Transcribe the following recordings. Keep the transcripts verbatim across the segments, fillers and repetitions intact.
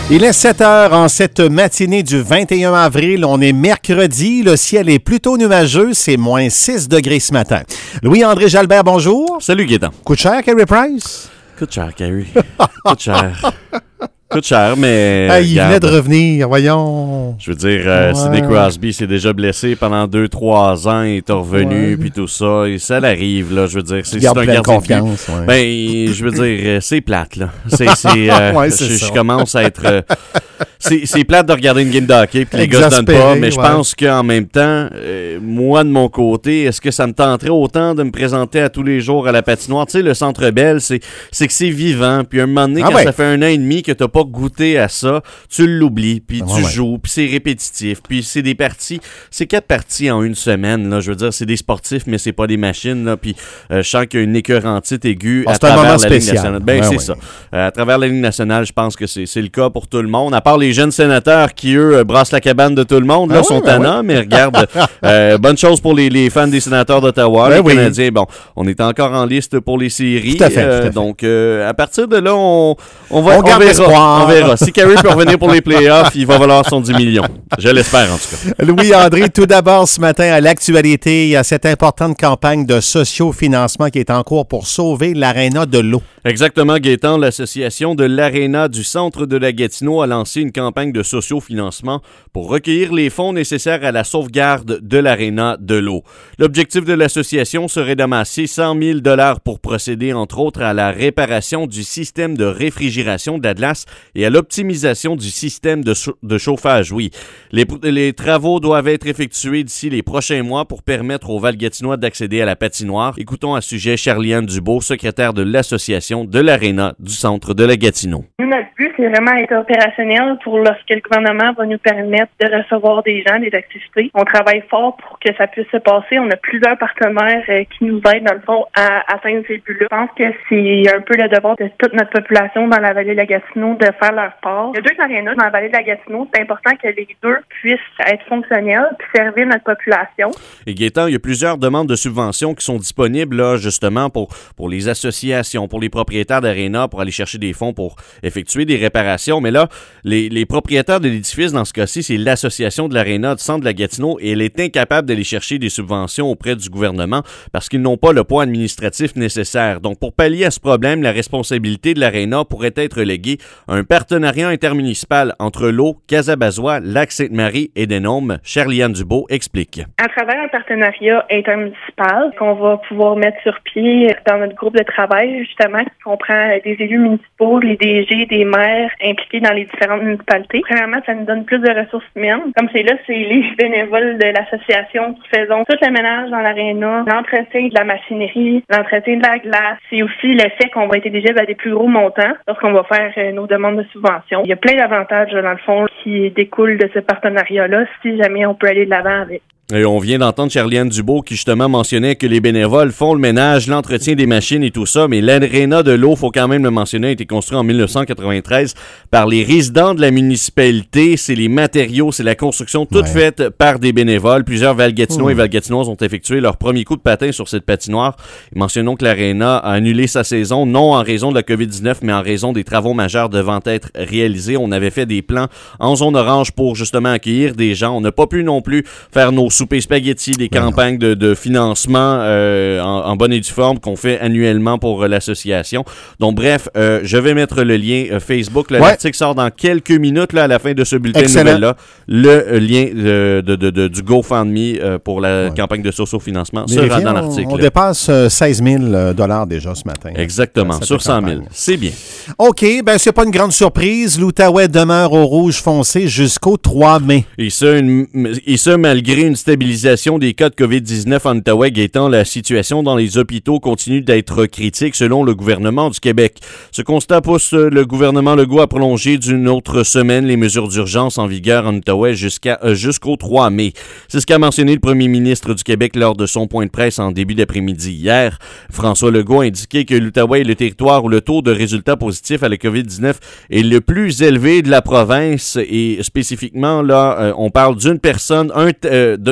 Il est sept heures en cette matinée du vingt et un avril. On est mercredi. Le ciel est plutôt nuageux. C'est moins six degrés ce matin. Louis-André Jalbert, bonjour. Salut, Gaétan. Coûte cher, Carey Price? Coûte cher, Carey. Coûte cher. Coûte cher, mais... Ah, il regarde, venait de revenir, voyons. Je veux dire, euh, Ouais. Sidney Crosby s'est déjà blessé pendant deux trois ans. Il est revenu, Ouais. puis tout ça. Et ça l'arrive, là. Je veux dire, c'est, Il c'est garde un plein de gardien de but. confiance. Ouais. Ben, je veux dire, euh, c'est plate, là. C'est, c'est, euh, Ouais, c'est je, ça. je commence à être... euh, c'est, c'est plate de regarder une game de hockey, puis les gars se donnent pas, Exaspéré, mais je ouais. pense qu'en même temps, euh, moi, de mon côté, est-ce que ça me tenterait autant de me présenter à tous les jours à la patinoire? Tu sais, le Centre Bell, c'est, c'est que c'est vivant, puis un moment donné, Ah quand ouais. ça fait un an et demi que t'as pas goûté à ça, tu l'oublies, puis Ah tu ouais. joues, puis c'est répétitif, puis c'est des parties, c'est quatre parties en une semaine, là, je veux dire, c'est des sportifs, mais c'est pas des machines, là, puis euh, je sens qu'il y a une écœurantite aiguë Ah, à c'est un travers moment la Ligue spécial. nationale. Ben, Ouais, c'est ouais. ça. Euh, à travers la Ligue nationale, je pense que c'est, c'est le cas pour tout le monde, à part les jeunes sénateurs qui, eux, euh, brassent la cabane de tout le monde, là, Ah sont ouais, ben tannants, mais regarde, euh, bonne chose pour les, les fans des sénateurs d'Ottawa, Ben les oui. Canadiens, bon, on est encore en liste pour les séries, Tout à fait, euh, tout à fait. donc euh, à partir de là, on, on va, On garde verra, l'espoir. on verra. Si Carey peut revenir pour les playoffs, il va valoir son dix millions. Je l'espère, en tout cas. Louis-André, tout d'abord ce matin à l'actualité, il y a cette importante campagne de sociofinancement qui est en cours pour sauver l'Aréna de l'eau. Exactement, Gaétan, l'association de l'Aréna du centre de la Gatineau a lancé une campagne de sociofinancement pour recueillir les fonds nécessaires à la sauvegarde de l'Aréna de l'eau. L'objectif de l'association serait d'amasser cent mille dollars pour procéder, entre autres, à la réparation du système de réfrigération de la glace et à l'optimisation du système de, chau- de chauffage, oui. Les, les travaux doivent être effectués d'ici les prochains mois pour permettre aux Val-Gatinois d'accéder à la patinoire. Écoutons à ce sujet Charliane Dubo, secrétaire de l'association de l'Aréna du centre de la Gatineau. Nous, notre but, c'est vraiment être opérationnel pour lorsque le gouvernement va nous permettre de recevoir des gens, des activités. On travaille fort pour que ça puisse se passer. On a plusieurs partenaires euh, qui nous aident, dans le fond, à atteindre ces buts-là. Je pense que c'est un peu le devoir de toute notre population dans la vallée de la Gatineau de faire leur part. Il y a deux arénas dans la vallée de la Gatineau. C'est important que les deux puissent être fonctionnels puis servir notre population. Et Gaétan, il y a plusieurs demandes de subventions qui sont disponibles là, justement pour, pour les associations, pour les propriétaires d'aréna, pour aller chercher des fonds pour effectuer des réparations. Mais là, les, les propriétaires de l'édifice, dans ce cas-ci, c'est l'association de l'aréna du centre de la Gatineau et elle est incapable d'aller chercher des subventions auprès du gouvernement parce qu'ils n'ont pas le poids administratif nécessaire. Donc, pour pallier à ce problème, la responsabilité de l'aréna pourrait être léguée à un partenariat intermunicipal entre l'eau, Casabazois, Lac-Sainte-Marie et Denôme. Charliane Dubo explique. À travers un partenariat intermunicipal qu'on va pouvoir mettre sur pied dans notre groupe de travail, justement, qui comprend des élus municipaux, les D G, des maires impliqués dans les différentes municipalités. Premièrement, ça nous donne plus de ressources humaines. Comme c'est là, c'est les bénévoles de l'association qui faisons tout le ménage dans l'aréna, l'entretien de la machinerie, l'entretien de la glace. C'est aussi le fait qu'on va être éligible à des plus gros montants lorsqu'on va faire euh, nos demandes de subvention. Il y a plein d'avantages, dans le fond, qui découlent de ce partenariat-là, si jamais on peut aller de l'avant avec. Et on vient d'entendre Charliane Dubo qui justement mentionnait que les bénévoles font le ménage, l'entretien des machines et tout ça, mais l'aréna de l'eau, faut quand même le mentionner, a été construit en dix-neuf cent quatre-vingt-treize par les résidents de la municipalité. C'est les matériaux, c'est la construction toute Ouais. faite par des bénévoles. Plusieurs Val-Gatinois Mmh. et Val-Gatinoises ont effectué leur premier coup de patin sur cette patinoire. Mentionnons que l'aréna a annulé sa saison, non en raison de la covid dix-neuf, mais en raison des travaux majeurs devant être réalisés. On avait fait des plans en zone orange pour justement accueillir des gens. On n'a pas pu non plus faire nos soupers spaghetti, des Ben campagnes de, de financement euh, en, en bonne et due forme qu'on fait annuellement pour euh, l'association. Donc bref, euh, je vais mettre le lien euh, Facebook. Là, Ouais. L'article sort dans quelques minutes là, à la fin de ce bulletin Excellent. de nouvelles-là. Le euh, lien euh, de, de, de, du GoFundMe euh, pour la Ouais. campagne de sociofinancement sera Vérifiez, dans on- l'article. On, dépasse euh, seize mille dollars déjà ce matin. Exactement, Cette sur cent mille. campagne. C'est bien. OK, ben c'est pas une grande surprise. L'Outaouais demeure au rouge foncé jusqu'au trois mai. Et ça, une- et ça, malgré une stabilisation des cas de covid dix-neuf en Outaouais, Gaétan, la situation dans les hôpitaux continue d'être critique selon le gouvernement du Québec. Ce constat pousse le gouvernement Legault à prolonger d'une autre semaine les mesures d'urgence en vigueur en Outaouais jusqu'à, euh, jusqu'au trois mai. C'est ce qu'a mentionné le premier ministre du Québec lors de son point de presse en début d'après-midi hier. François Legault a indiqué que l'Outaouais est le territoire où le taux de résultats positifs à la covid dix-neuf est le plus élevé de la province et spécifiquement, là, euh, on parle d'une personne, un, euh, de,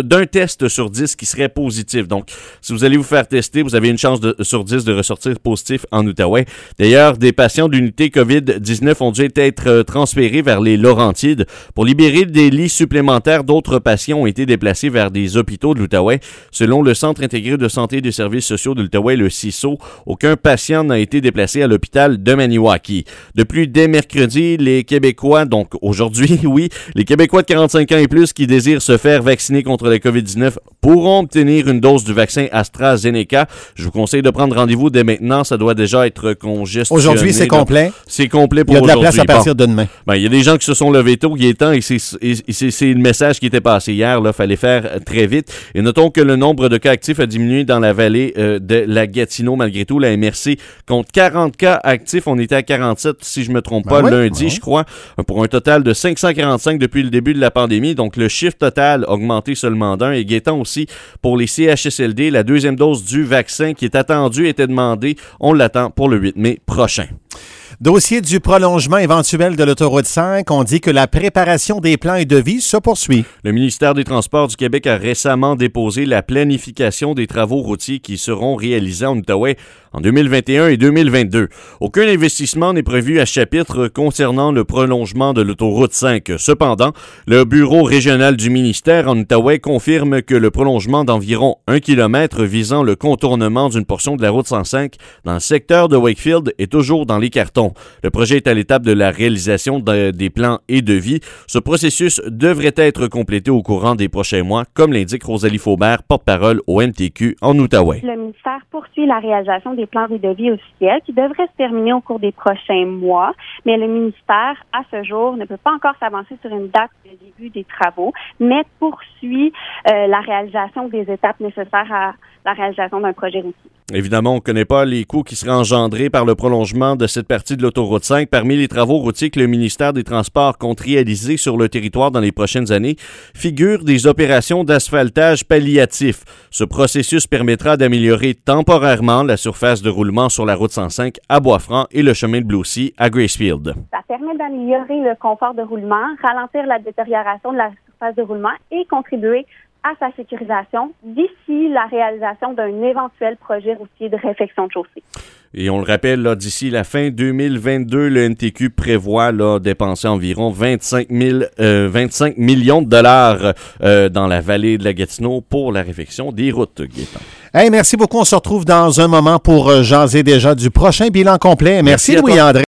d'un test sur dix qui serait positif. Donc, si vous allez vous faire tester, vous avez une chance de, sur dix de ressortir positif en Outaouais. D'ailleurs, des patients d'unité covid dix-neuf ont dû être transférés vers les Laurentides. Pour libérer des lits supplémentaires, d'autres patients ont été déplacés vers des hôpitaux de l'Outaouais. Selon le Centre intégré de santé et des services sociaux de l'Outaouais, le C I S O, aucun patient n'a été déplacé à l'hôpital de Maniwaki. Depuis dès mercredi, les Québécois, donc aujourd'hui, oui, les Québécois de quarante-cinq ans et plus qui désirent se faire vacciner contre la covid dix-neuf pourront obtenir une dose du vaccin AstraZeneca. Je vous conseille de prendre rendez-vous dès maintenant. Ça doit déjà être congestionné. Aujourd'hui, c'est là. complet. C'est complet pour aujourd'hui. Il y a de aujourd'hui. la place à partir bon. de demain. Ben, il y a des gens qui se sont levés tôt, il est temps, et c'est, et c'est, c'est le message qui était passé hier. Il fallait faire très vite. Et notons que le nombre de cas actifs a diminué dans la vallée euh, de la Gatineau. Malgré tout, la M R C compte quarante cas actifs. On était à quarante-sept, si je me trompe pas, ben oui, lundi, ben je crois, pour un total de cinq cent quarante-cinq depuis le début de la pandémie. Donc, le chiffre total a augmenté seulement d'un. Et guettant aussi pour les C H S L D, la deuxième dose du vaccin qui est attendue était demandée. On l'attend pour le huit mai prochain. Dossier du prolongement éventuel de l'autoroute cinq, on dit que la préparation des plans et devis se poursuit. Le ministère des Transports du Québec a récemment déposé la planification des travaux routiers qui seront réalisés en Outaouais en deux mille vingt et un et deux mille vingt-deux. Aucun investissement n'est prévu à ce chapitre concernant le prolongement de l'autoroute cinq. Cependant, le bureau régional du ministère en Outaouais confirme que le prolongement d'environ un kilomètre visant le contournement d'une portion de la route cent cinq dans le secteur de Wakefield est toujours dans les cartons. Le projet est à l'étape de la réalisation de, des plans et devis. Ce processus devrait être complété au courant des prochains mois, comme l'indique Rosalie Faubert, porte-parole au M T Q en Outaouais. Le ministère poursuit la réalisation des plans et devis officiels qui devraient se terminer au cours des prochains mois, mais le ministère, à ce jour, ne peut pas encore s'avancer sur une date de début des travaux, mais poursuit euh, la réalisation des étapes nécessaires à la réalisation d'un projet routier. Évidemment, on ne connaît pas les coûts qui seraient engendrés par le prolongement de cette partie de l'autoroute cinq. Parmi les travaux routiers que le ministère des Transports compte réaliser sur le territoire dans les prochaines années, figurent des opérations d'asphaltage palliatif. Ce processus permettra d'améliorer temporairement la surface de roulement sur la route cent cinq à Bois-Franc et le chemin de Blaucy à Gracefield. Ça permet d'améliorer le confort de roulement, ralentir la détérioration de la surface de roulement et contribuer à sa sécurisation d'ici la réalisation d'un éventuel projet routier de réfection de chaussée. Et on le rappelle, là, d'ici la fin deux mille vingt-deux, le N T Q prévoit là, dépenser environ vingt-cinq mille, euh, vingt-cinq millions de dollars euh, dans la vallée de la Gatineau pour la réfection des routes, Gaétan. Hey, merci beaucoup. On se retrouve dans un moment pour jaser déjà du prochain bilan complet. Merci, merci Louis-André.